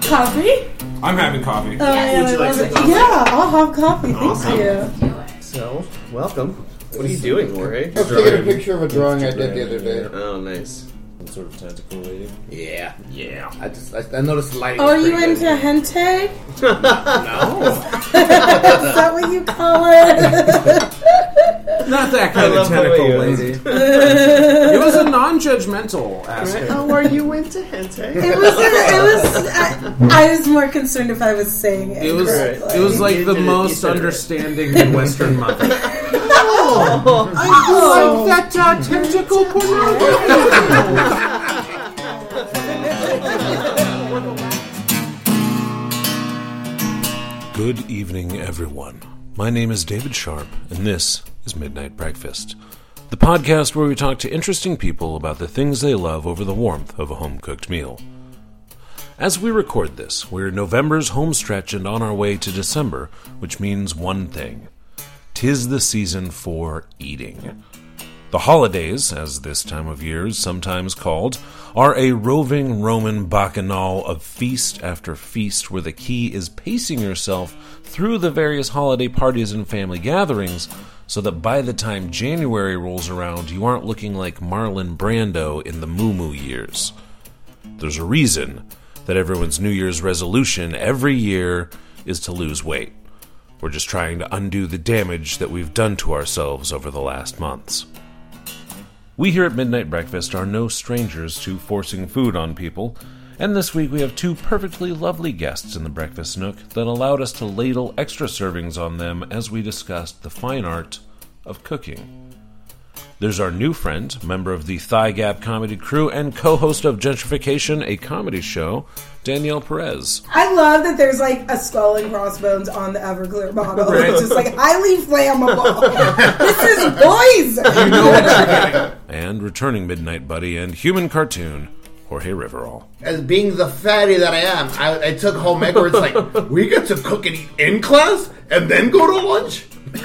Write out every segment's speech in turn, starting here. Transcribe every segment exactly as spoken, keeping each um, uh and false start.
Coffee? I'm having coffee. Oh, yeah, Would you like some coffee? Yeah, I'll have coffee. Awesome. Thank you. So, welcome. What are you doing, Jorge? I was taking a picture of a drawing I did the other day. Oh, nice. Some sort of tentacle lady. Yeah. Yeah. I just I, I noticed the lighting. Oh, are was you pretty into good. hentai? No. Is that what you call it? Not that kind I of love the way tentacle you lady. asked. It was a non-judgmental aspect. Oh, are you into hentai? It was. It was. I, I was more concerned if I was saying it. It was. correctly. It was like You the did it, you most said it. understanding Midwestern mother. Oh, I like that uh, tentacle pornography. Good evening, everyone. My name is David Sharp, and this is Midnight Breakfast, the podcast where we talk to interesting people about the things they love over the warmth of a home-cooked meal. As we record this, we're November's home stretch and on our way to December, which means one thing. 'Tis the season for eating. The holidays, as this time of year is sometimes called, are a roving Roman bacchanal of feast after feast where the key is pacing yourself through the various holiday parties and family gatherings so that by the time January rolls around, you aren't looking like Marlon Brando in the Moo Moo years. There's a reason that everyone's New Year's resolution every year is to lose weight. We're just trying to undo the damage that we've done to ourselves over the last months. We here at Midnight Breakfast are no strangers to forcing food on people, and this week we have two perfectly lovely guests in the Breakfast Nook that allowed us to ladle extra servings on them as we discussed the fine art of cooking. There's our new friend, member of the Thigh Gap comedy crew and co-host of Gentrification, a comedy show, Danielle Perez. I love that there's like a skull and crossbones on the Everclear bottle. Right. It's just like highly flammable. This is poison. You know what you're getting. And returning Midnight Buddy and human cartoon, Jorge Riverall. As being the fatty that I am, I, I took home ec where it's like, we get to cook and eat in class and then go to lunch?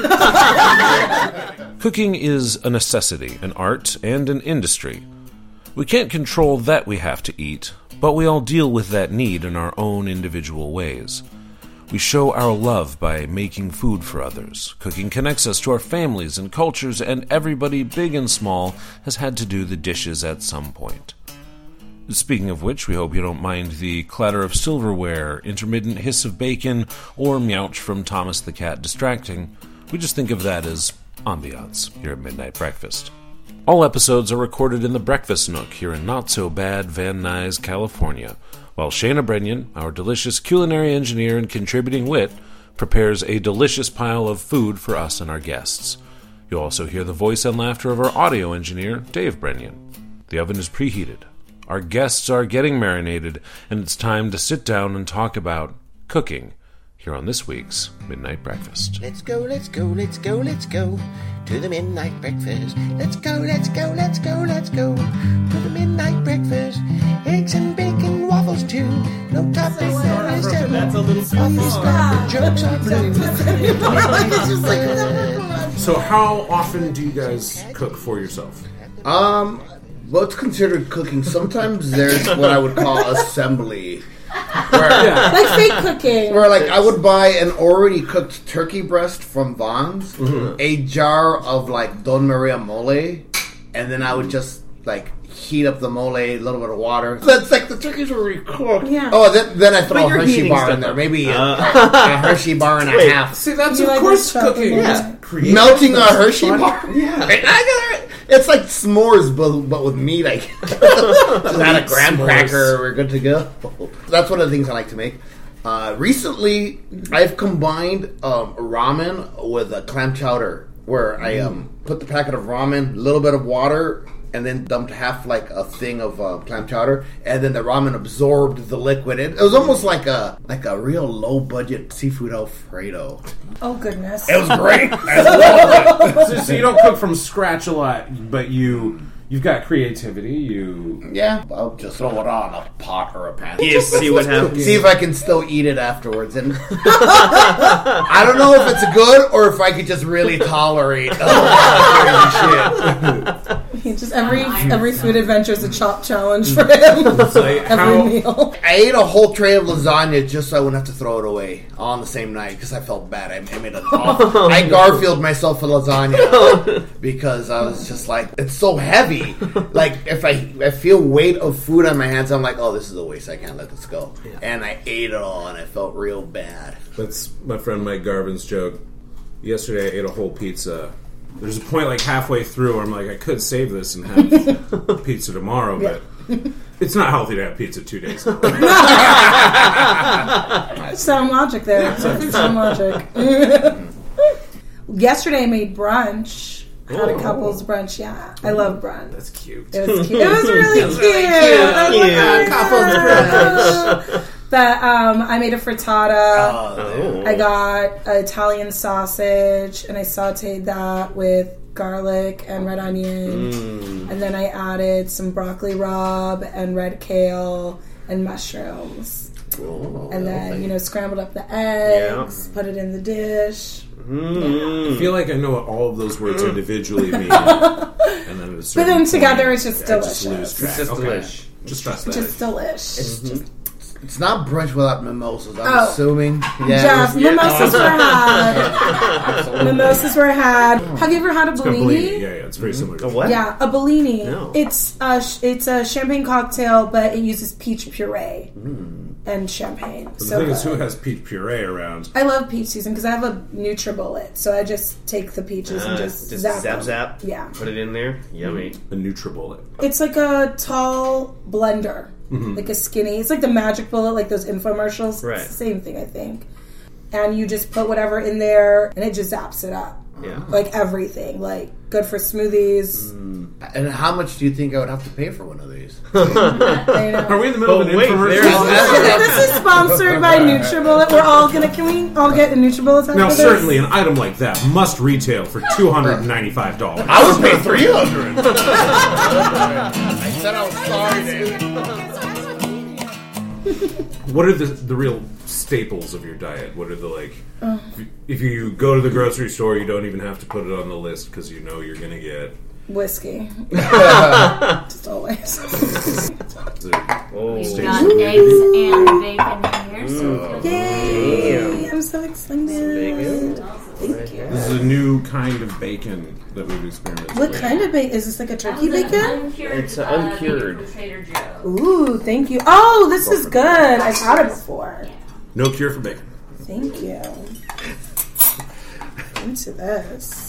Cooking is a necessity, an art, and an industry. We can't control that we have to eat, but we all deal with that need in our own individual ways. We show our love by making food for others. Cooking connects us to our families and cultures, and everybody, big and small, has had to do the dishes at some point. Speaking of which, we hope you don't mind the clatter of silverware, intermittent hiss of bacon, or meouch from Thomas the Cat distracting. We just think of that as ambiance here at Midnight Breakfast. All episodes are recorded in the Breakfast Nook here in not-so-bad Van Nuys, California, while Shayna Brennan, our delicious culinary engineer and contributing wit, prepares a delicious pile of food for us and our guests. You'll also hear the voice and laughter of our audio engineer, Dave Brennan. The oven is preheated. Our guests are getting marinated, and it's time to sit down and talk about cooking here on this week's Midnight Breakfast. Let's go, let's go, let's go, let's go to the Midnight Breakfast. Let's go, let's go, let's go, let's go to the Midnight Breakfast. Eggs and bacon, waffles too. No topping, no ice. That's a little Coffee, jokes are blue. So how often do you guys cook for yourself? Um, what's considered cooking? Sometimes there's what I would call assembly. Where, Like fake cooking. where like I would buy an already cooked turkey breast from Vaughn's, Mm-hmm. a jar of like Don Maria mole, and then I would just like heat up the mole, a little bit of water. That's like the turkey's already cooked. Yeah. Oh, then, then I throw a you're Hershey heating bar in stuff there, up. maybe a, a Hershey bar and a Wait. half. See, that's You of like course this chocolate? cooking. Yeah. Creative. Melting a Hershey bar. Yeah. I got it. It's like s'mores, but, but with meat. I just add a graham S'mores. cracker. We're good to go. That's one of the things I like to make. Uh, recently, I've combined um, ramen with a clam chowder, where I um, put the packet of ramen, a little bit of water, and then dumped half like a thing of uh, clam chowder, and then the ramen absorbed the liquid. It, it was almost like a like a real low budget seafood Alfredo. Oh goodness. It was great. I loved it. So, so you don't cook from scratch a lot, but you you've got creativity. You Yeah, I'll just throw it on a pot or a pan. Yeah, see what happens. See if I can still eat it afterwards. And I don't know if it's good or if I could just really tolerate uh, crazy shit. He just every every food adventure is a chop challenge for him. Like, every how, meal. I ate a whole tray of lasagna just so I wouldn't have to throw it away all on the same night because I felt bad. I, I made a I Garfield myself a lasagna because I was just like, it's so heavy. Like if I I feel weight of food on my hands, I'm like, oh, this is a waste. I can't let this go. Yeah. And I ate it all, and I felt real bad. that's my friend Mike Garvin's joke. Yesterday I ate a whole pizza. There's a point like halfway through where I'm like, I could save this and have pizza tomorrow, but it's not healthy to have pizza two days ago. Sound logic there. Sound logic. Yesterday I made brunch. Had a couple's brunch, yeah. I love brunch. That's cute. It was cute. It was really cute. really cute. I was like, Yeah. oh, couple's brunch. But um, I made a frittata. Oh. I got Italian sausage, and I sauteed that with garlic and red onion. Mm. And then I added some broccoli rabe and red kale and mushrooms. Oh. And then, you know, scrambled up the eggs, put it in the dish. Mm. I feel like I know what all of those words individually mean. And then at a certain But then point, together it's just I just delicious. lose track. It's just Okay. delish. Just trust that. Just delish. It's just, it's not brunch without mimosas. I'm Oh. assuming. Jeff, Yeah. mimosas were had. Mimosas were had. Have you ever had a It's got Bellini? Bellini. Yeah, yeah, it's very similar. A what? Yeah, a Bellini. No. It's a sh- it's a champagne cocktail, but it uses peach puree and champagne. But the so thing is, who good. has peach puree around? I love peach season because I have a NutriBullet, so I just take the peaches and Uh, just, just zap zap them. zap. Yeah, Put it in there. Yummy. A NutriBullet. it's like a tall blender, like a skinny. It's like the Magic Bullet, like those infomercials. Right. It's the same thing, I think. And you just put whatever in there, and it just zaps it up. Yeah. Like everything, like good for smoothies. And how much do you think I would have to pay for one of these? I know. Are we in the middle But of an wait, infomercial? there's- This is sponsored by NutriBullet. We're all gonna. Can we all get a NutriBullet after Now, this? certainly, an item like that must retail for two hundred and ninety-five dollars. I would pay three hundred. I said I was sorry, David. What are the the real staples of your diet? What are the like? If you go to the grocery store, you don't even have to put it on the list because you know you're gonna get. Whiskey. Just always. Oh. We've got eggs and bacon here, so Yay! I'm so excited. bacon. Thank you. This is a new kind of bacon that we've experimented What with. kind of bacon? Is this like a turkey bacon? Uncured, It's uh, uh, uncured. bacon from Trader Joe's. Ooh, thank you. Oh, this is good. I've had it before. No cure for bacon. Thank you. Into this.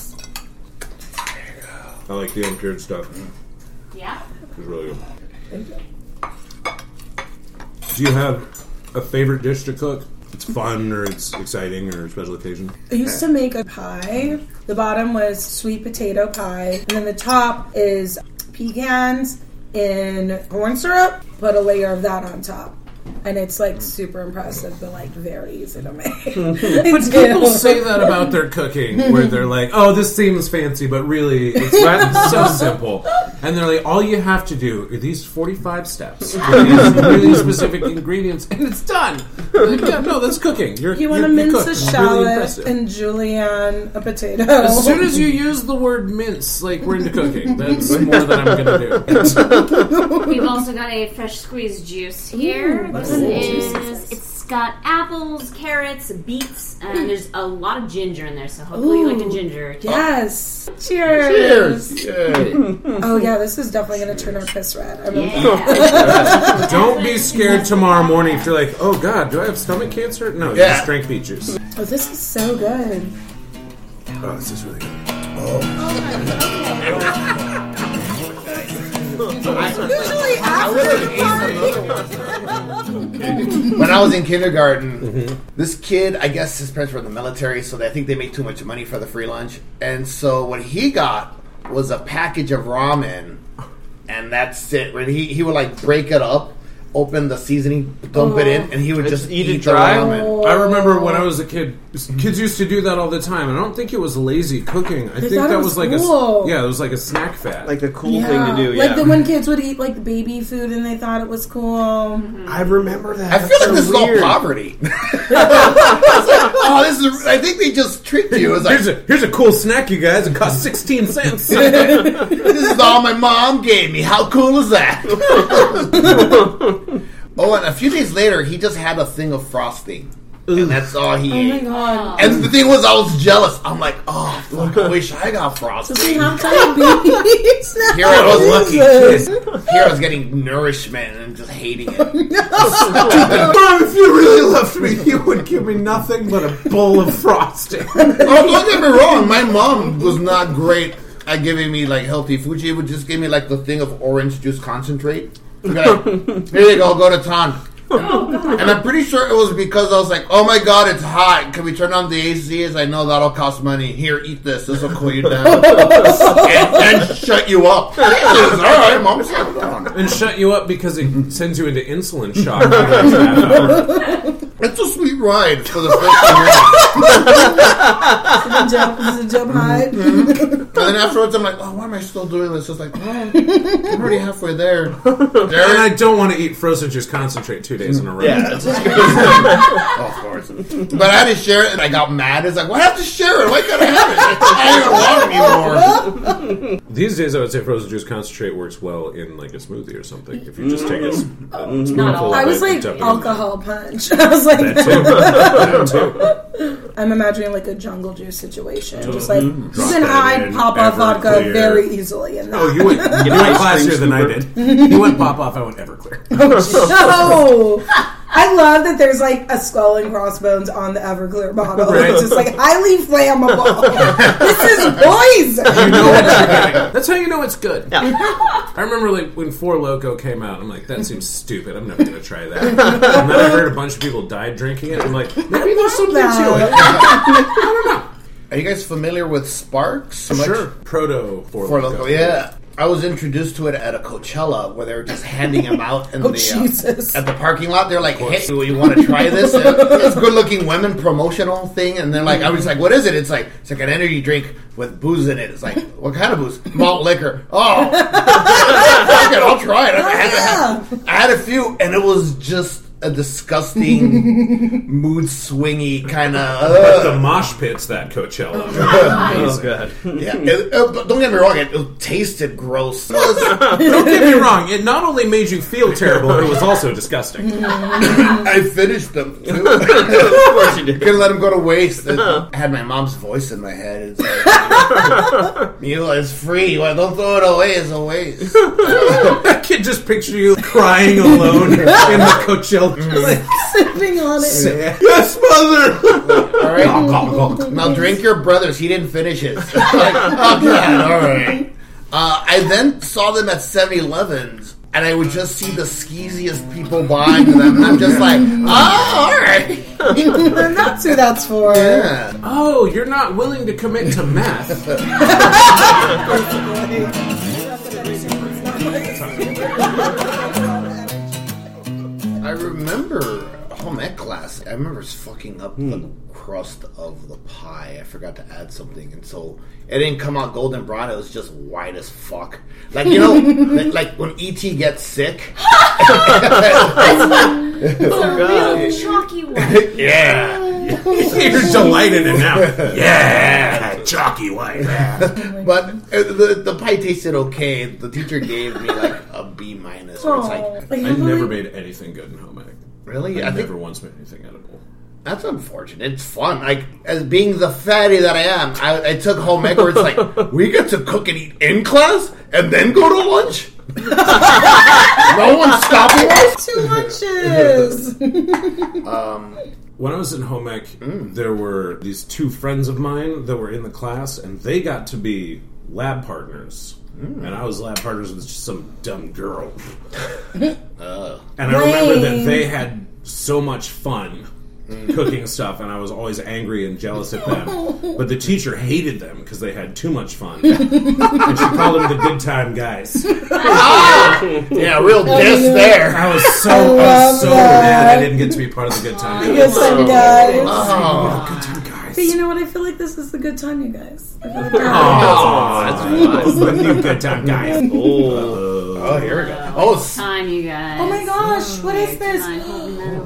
I like the uncured stuff. Yeah. It's really good. Thank you. Do you have a favorite dish to cook? It's fun or it's exciting or a special occasion? I used to make a pie. The bottom was sweet potato pie, and then the top is pecans in corn syrup. Put a layer of that on top. And it's like super impressive, but like very easy to make. But people say that about their cooking, where they're like, "Oh, this seems fancy, but really, it's so simple." And they're like, "All you have to do are these forty-five steps, with these really specific ingredients, and it's done." Like, yeah, no, that's cooking. You're, You want to you're, mince you a cook. It's really shallot impressive. and julienne a potato. As soon as you use the word mince, like we're into cooking, that's more than I'm going to do. We've also got a fresh squeezed juice here. Ooh, what this kind of juice is, is this? it's got apples, carrots, beets, and there's a lot of ginger in there, so hopefully you like the Ooh. ginger. Yes. Cheers. Cheers. Yay. Oh yeah, this is definitely going to turn our piss red. I'm Yeah. Don't be scared tomorrow morning if you're like, "Oh God, do I have stomach cancer?" No, you Yeah. just drank beet juice. Oh, this is so good. Oh, this is really good. Usually after the party. When I was in kindergarten, this kid, I guess his parents were in the military, so they, I think they made too much money for the free lunch. And so what he got was a package of ramen, and that's it. When he, he would like break it up, open the seasoning, dump it in, and he would just Just eat eat, it the dry? ramen. I remember when I was a kid, kids used to do that all the time. And I don't think it was lazy cooking. I think thought that it was, was like cool. a yeah, it was like a snack fad. Like the cool thing to do, yeah. Like the when kids would eat like baby food and they thought it was cool. I remember that. I feel like That's this so is all weird. poverty. oh, this is. I think they just tricked you. It was like, Here's a here's a cool snack, you guys. It costs sixteen cents. this is all my mom gave me. How cool is that? Oh, and a few days later, he just had a thing of frosting. And that's all he Oh my ate. god. And the thing was, I was jealous. I'm like, oh, fuck, I wish I got frosting. Does he have diabetes? Here I was lucky. Jesus. Here I was getting nourishment and just hating it. Mom, if you really loved me, you would give me nothing but a bowl of frosting. Oh, don't get me wrong. My mom was not great at giving me like healthy food. She would just give me like the thing of orange juice concentrate. Like, here you go, go to town. And I'm pretty sure it was because I was like, oh my god, it's hot. Can we turn on the A C? As I know that'll cost money. Here, eat this. This will cool you down. and, and shut you up. All right, mom, shut down. And shut you up because it sends you into insulin shock. It's a sweet ride for the first few minutes. Is it a jump, is it a jump high? And then afterwards, I'm like, oh, why am I still doing this? It's like, well, I'm already halfway there. And I don't want to eat frozen juice concentrate two days in a row. Yeah, that's Oh, of course. But I had to share it, and I got mad. It's like, why have to share it? Why can't I have it? I don't even want it anymore. These days, I would say frozen juice concentrate works well in like a smoothie or something. If you just take a, s- a Not spoonful all. of I it was and like dump it in alcohol punch. I was like, there. That too. That too. I'm imagining like a jungle juice situation. Just like you Drop can that hide in, pop off vodka Everclear. very easily. In that. Oh, you went, you went classier than I did. You went pop off, I went Everclear. No! I love that there's like a skull and crossbones on the Everclear bottle. Right. It's just like highly flammable. This is poison. You know what you're getting. That's how you know it's good. I remember like when Four Loko came out, I'm like, that seems stupid. I'm never going to try that. And then I heard a bunch of people died drinking it. I'm like, maybe there's something to it. I don't know. Are you guys familiar with Sparks? Much- Sure. Proto Four For Loko. local, yeah. I was introduced to it at a Coachella where they were just handing them out in Oh, the Jesus. uh, at the parking lot. They're like, "Hey, do you want to try this?" And it's good-looking women promotional thing, and they're like, "I was like, what is it?" It's like it's like an energy drink with booze in it. It's like, what kind of booze? Malt liquor. Oh, fuck it, I'll try it. I had, I had a few, and it was just a disgusting, mood swingy kind But the of. mosh pits that Coachella. Oh god. Yeah, it, uh, but don't get me wrong. It, it tasted gross. It was- Don't get me wrong. It not only made you feel terrible, it was also disgusting. I finished them too. Of course you did. Couldn't let them go to waste. I had my mom's voice in my head. It's like, Mule is free. Well, don't throw it away. It's a waste. I can just picture you crying alone in the Coachella. Sipping on it. Yes, mother. All right. Now drink your brother's. He didn't finish it. Like, oh god. All right. Uh, I then saw them at seven elevens, and I would just see the skeeziest people buying them, and I'm just like, oh, all right. That's who that's for. Yeah. Oh, you're not willing to commit to meth. I remember home ec class. I remember fucking up the crust of the pie. I forgot to add something, and so it didn't come out golden brown. It was just white as fuck. Like you know, like, like when E T gets sick. It's a real chalky one. Yeah. You're delighted in it now. Yeah, chalky white. But uh, the the pie tasted okay. The teacher gave me like a B minus. Where it's like, Like, I how never many- made anything good in home ec. really? I I think never once made anything edible. that's unfortunate. It's fun. Like as being the fatty that I am, I, I took home ec where it's like we get to cook and eat in class and then go to lunch. No one's stopping us. Two lunches. When I was in home ec, there were these two friends of mine that were in the class, and they got to be lab partners. And I was lab partners with just some dumb girl. Uh, And I remember that Lame. they had so much fun cooking stuff, and I was always angry and jealous at them. But the teacher hated them because they had too much fun. And she called them the good time guys. yeah, real diss there. I was so, I love was so that. mad I didn't get to be part of the good time Good guys. time, guys. Oh. Good time guys. But you know what? I feel like this is the good time, you guys. I feel like we're Aw, having that's the new good time guys. Oh. Oh, here we go. Oh, s- Time, you guys. Oh my gosh, what is Okay, this? time. Holding that over there for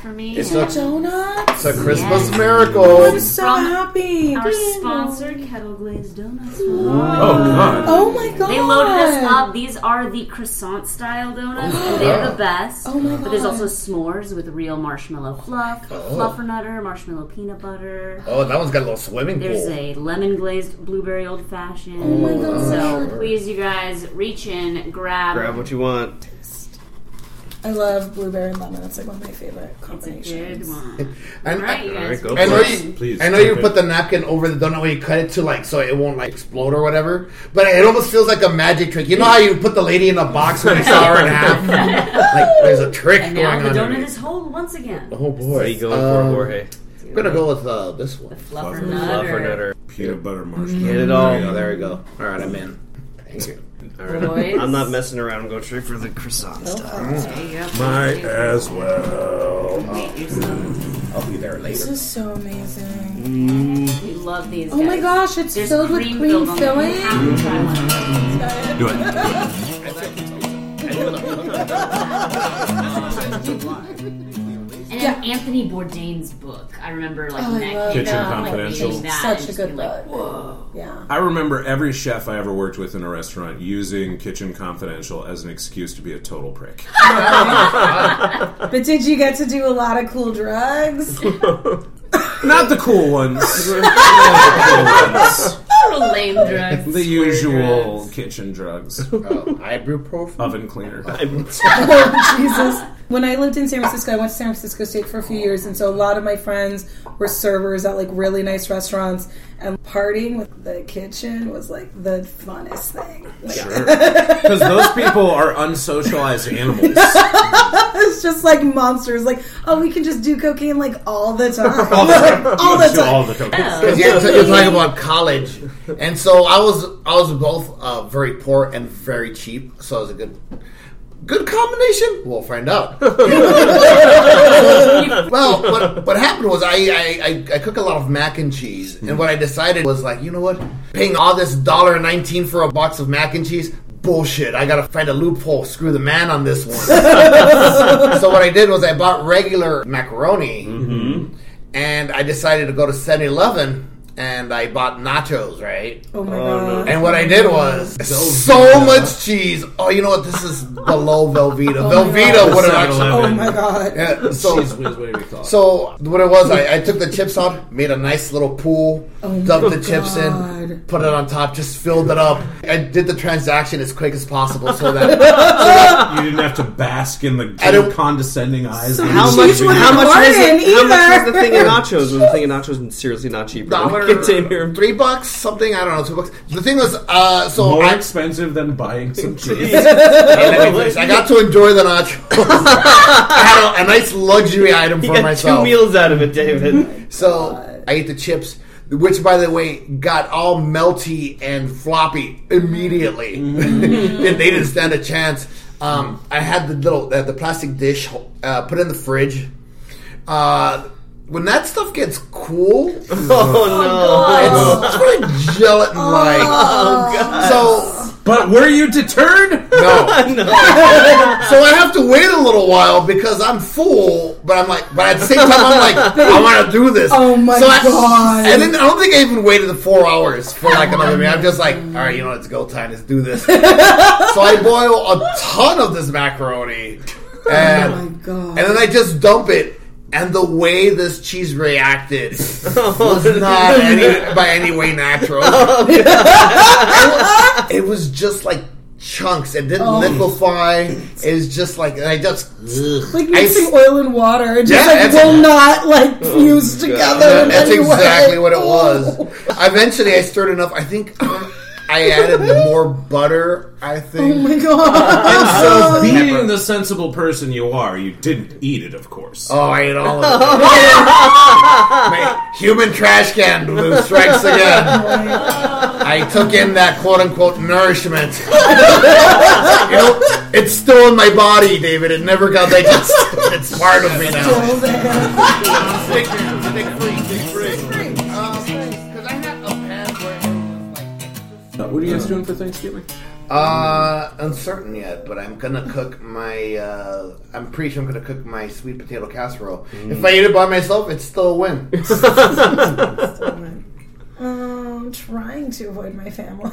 for me. It's and a- Donuts. It's a Christmas Yes. miracle. I'm so From happy. our sponsored Kettle Glazed Donuts. Oh, God. Oh my god. They loaded us up. These are the croissant style donuts, and they're the best. Oh my But there's God. also s'mores with real marshmallow fluff, fluffernutter, marshmallow peanut butter. Oh, that one's got a little swimming There's pool. a lemon glazed blueberry old fashioned. Oh my God. So please, you guys, reach in, grab. Grab what you want. I love blueberry and lemon. That's like one of my favorite It's a combinations. good one. And All right, you All guys. right, go I know for it. you. Please, I know you okay. put the napkin over the donut where you cut it to, like, so it won't like explode or whatever. But it almost feels like a magic trick. You know how you put the lady in a box when you saw her in half? Like there's a trick And going now the on. donut there. is whole once again. Oh boy, What are you going Um, for, Jorge? I'm gonna go with uh, this one. Fluffernutter. Fluffernutter. Peanut butter marshmallow. Get it There all. we go. There we go. All right, I'm in. Thank you. All right. Boys. I'm not messing around. I'm going straight for the croissant style. There you go. Might as well. Make yourself. I'll be there This later. is so amazing. We love these. Oh my guys. gosh, it's There's filled with cream cream filled on them. filling. You have to try one of those. Do it. And Yeah. Anthony Bourdain's book. I remember like Oh, when I that love came Kitchen out, like, Confidential. reading that Such and a just good being like, book. whoa. Yeah. I remember every chef I ever worked with in a restaurant using Kitchen Confidential as an excuse to be a total prick. But did you get to do a lot of cool drugs? Not the cool ones. Not the cool ones. Little lame drugs. The usual kitchen drugs. Oh, ibuprofen. Oven cleaner. Oh, Jesus. When I lived in San Francisco, I went to San Francisco State for a few years, and so a lot of my friends were servers at like really nice restaurants, and partying with the kitchen was like the funnest thing. Like, Sure. Because those people are unsocialized animals. it's just like monsters. Like, oh, we can just do cocaine like all the time. All the time. all the Do time. all the cocaine. Because you're, you're talking about college, and so I was I was both uh, very poor and very cheap, so it was a good good combination. We'll find out. Well, what, what happened was I, I, I, I cook a lot of mac and cheese, and what I decided was like, you know what, paying all this one dollar nineteen for a box of mac and cheese. Bullshit, I gotta find a loophole, screw the man on this one. So what I did was I bought regular macaroni, Mm-hmm. and I decided to go to seven eleven and I bought nachos, right? Oh my Oh, god. no. And what I did was so much cheese. Oh, you know what? This is below Velveeta. Oh my Velveeta God. would have actually. Oh my god. Yeah, so Cheese whiz, whatever you call it. so what it was, I, I took the chips out, made a nice little pool, Oh dumped my the chips in, God. put it on top, just filled it up. I did the transaction as quick as possible so that You didn't have to bask in the I don't- condescending eyes. of How these much? Cheese people. wouldn't How much was Gordon the, how much was either. the thing of nachos? Was the thing of nachos seriously not cheaper than dollar, a container? three bucks, something, I don't know, two bucks. The thing was, uh, so More I, expensive than buying some cheese. Let me finish. I got to enjoy the nachos. I had a, a nice luxury item You for got myself. two meals out of it, David. So I ate the chips, which, by the way, got all melty and floppy immediately. Mm-hmm. And they didn't stand a chance. Um, I had the little uh, the plastic dish uh, put in the fridge. Uh, when that stuff gets cool, it's Oh sort of gelatin-like. no! God. So But were you deterred? no. So I have to wait a little while because I'm full, but I'm like, but at the same time I'm like, I want to do this. Oh my so I, God. And then I don't think I even waited the four hours for like another meal. I'm just like, all right, you know, it's go time. Let's do this. So I boil a ton of this macaroni, and Oh my god. and then I just dump it. And the way this cheese reacted was not any, by any way natural. it, it was just like chunks. It didn't Oh. liquefy. It was just like, and I just... ugh. like I mixing s- oil and water. It just Yeah, like that's- will not like fuse together in That's any way. exactly what it Oh. was. Eventually, I stirred enough. I think I added more butter, I think. Oh my god. And so, being the sensible person you are, you didn't eat it, of course. Oh, I ate all of it. My human trash can blue strikes again. I took in that quote-unquote nourishment. You know, it's still in my body, David. It never got digested. It's part of me now. Still there. Stick, stick free, stick free. Um, 'cause I had a pan where it was like Uh, what are you guys doing for Thanksgiving? Uh, uncertain yet, but I'm gonna cook my. Uh, I'm pretty sure I'm gonna cook my sweet potato casserole. Mm. If I eat it by myself, it's still a win. I'm trying to avoid my family.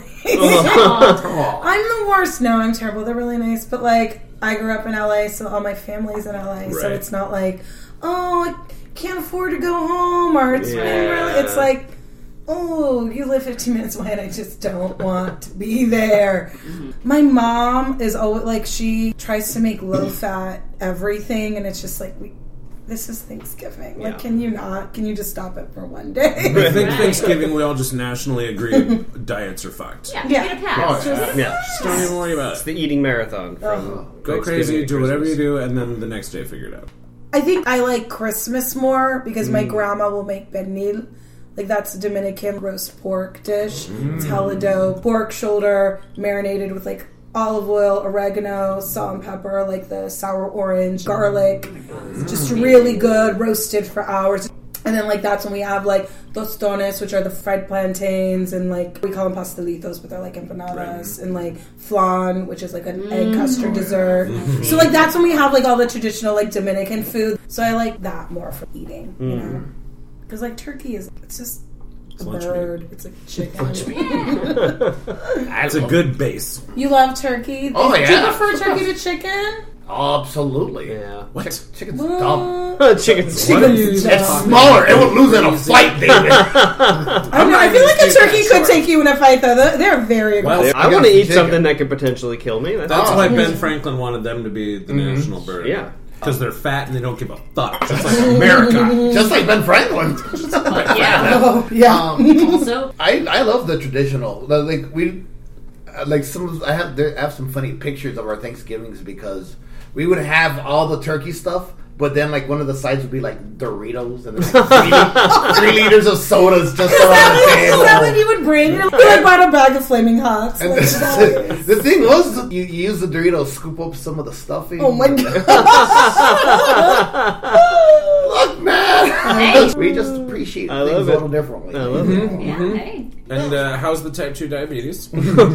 I'm the worst. No, I'm terrible. They're really nice, but like I grew up in L A, so all my family's in L A. Right. So it's not like, oh, I can't afford to go home, or it's yeah. really. It's like, oh, you live fifteen minutes away, and I just don't want to be there. Mm-hmm. My mom is always like, she tries to make low fat everything, and it's just like we. This is Thanksgiving. Like, yeah. can you not? Can you just stop it for one day? I think Thanksgiving, we all just nationally agree diets are fucked. Yeah, yeah. Get a pass. Oh, yeah. yeah. Just don't even worry about it. It's the eating marathon. From oh. Go crazy, do whatever you do, and then the next day figure it out. I think I like Christmas more because mm. my grandma will make pernil. Like, that's a Dominican roast pork dish. Mm. It's hella dope. Pork shoulder marinated with, like, olive oil, oregano, salt and pepper, like the sour orange, garlic. Mm. Just really good, roasted for hours. And then, like, that's when we have, like, tostones, which are the fried plantains, and, like, we call them pastelitos, but they're, like, empanadas, right. and, like, flan, which is, like, an mm. egg custard dessert. Mm-hmm. So, like, that's when we have, like, all the traditional, like, Dominican food. So I like that more for eating, mm. you know? Because, like, turkey is, it's just a it's bird. Meat. It's a chicken. It's a good base. You love turkey? Oh, yeah. Do you prefer turkey to chicken? Absolutely. Yeah. What? Chick- chicken's what? dumb. chicken's chicken's dumb. It's smaller. It would lose in a fight, David. I don't know. I feel like a turkey could sure. take you in a fight, though. They're, they're very aggressive. Well, I want to eat chicken. something that could potentially kill me. That's, That's why Ben Franklin wanted them to be the mm-hmm. national bird. Yeah. Because they're fat and they don't give a fuck. Just like America. Just like Ben Franklin. yeah. Oh, yeah. Um, also, I, I love the traditional. Like, we... Like, some of... I have, there, I have some funny pictures of our Thanksgivings because we would have all the turkey stuff, but then, like, one of the sides would be, like, Doritos and then, like, three, three liters of sodas just around the table. Is that what you would bring? You like, bought a bag of Flaming Hots. And like, the, the thing was, you use the Doritos, scoop up some of the stuffing. Oh, my God. Look, man. Hey. We just appreciate I things love a little it. differently. I love mm-hmm. it. Yeah, mm-hmm. hey. And uh, how's the type two diabetes?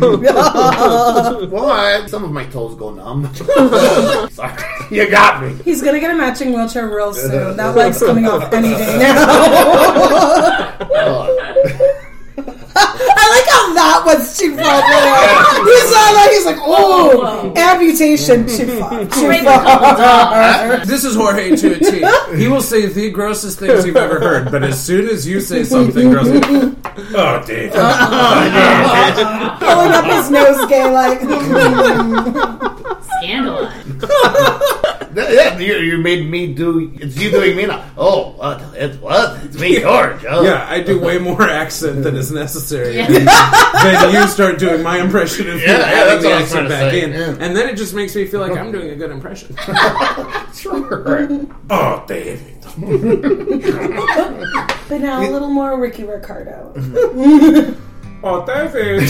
Well, I, some of my toes go numb. Sorry, you got me. He's gonna get a matching wheelchair real soon. That leg's coming off any day now. I like how that was too far. He saw that. He's like, oh, amputation too far. Too far. This is Jorge to a T. He will say the grossest things you've ever heard, but as soon as you say something gross, oh, Dave. Pulling up his nose gay like. Scandalous. Yeah, you, you made me do. It's you doing me now. Oh, what? It's what? It's me, George. Oh. Yeah, I do way more accent than is necessary. Yeah. Then you start doing my impression of yeah, you yeah, adding that's the what I was accent trying to back say. in, Yeah. and then it just makes me feel like I'm doing a good impression. Sure. Oh, David. But now a little more Ricky Ricardo. Oh, David.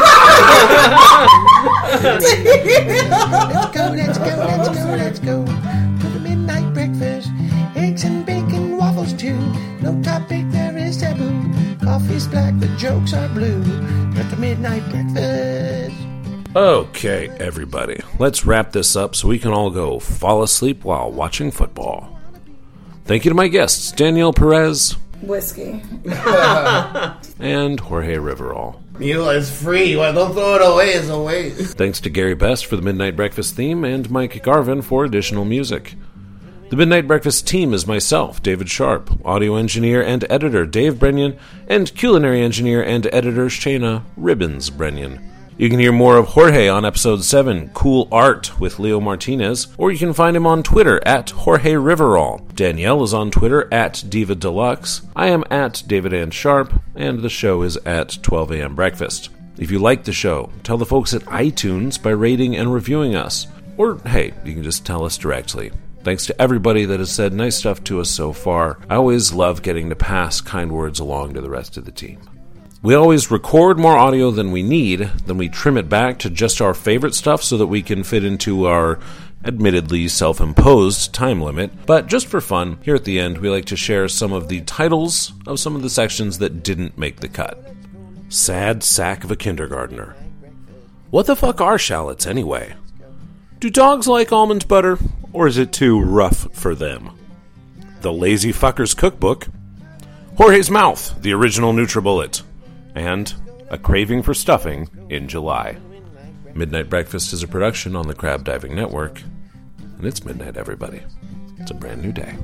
Let's go, let's go, let's go, let's go to the midnight breakfast. Eggs and bacon, waffles too. No topic, there is taboo. Coffee's black, the jokes are blue. At the midnight breakfast. Okay, everybody, let's wrap this up so we can all go fall asleep while watching football. Thank you to my guests, Danielle Perez. Whiskey. And Jorge Riverol. Mule is free. Well, don't throw it away. It's a waste. Thanks to Gary Best for the Midnight Breakfast theme and Mike Garvin for additional music. The Midnight Breakfast team is myself, David Sharp, audio engineer and editor Dave Brenyan, and culinary engineer and editor Shayna Ribbons Brenyan. You can hear more of Jorge on episode seven, Cool Art with Leo Martinez, or you can find him on Twitter at Jorge Riverol. Danielle is on Twitter at Diva Deluxe. I am at David Ann Sharp, and the show is at twelve a.m. Breakfast. If you like the show, tell the folks at iTunes by rating and reviewing us. Or, hey, you can just tell us directly. Thanks to everybody that has said nice stuff to us so far. I always love getting to pass kind words along to the rest of the team. We always record more audio than we need, then we trim it back to just our favorite stuff so that we can fit into our admittedly self-imposed time limit. But just for fun, here at the end, we like to share some of the titles of some of the sections that didn't make the cut. Sad sack of a kindergartner. What the fuck are shallots anyway? Do dogs like almond butter, or is it too rough for them? The Lazy Fuckers Cookbook. Jorge's Mouth, the original NutriBullet. And a craving for stuffing in July. Midnight Breakfast is a production on the Crab Diving Network. And it's midnight, everybody. It's a brand new day.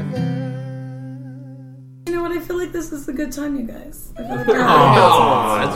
You know what? I feel like this is a good time, you guys. I feel like we're having a good time.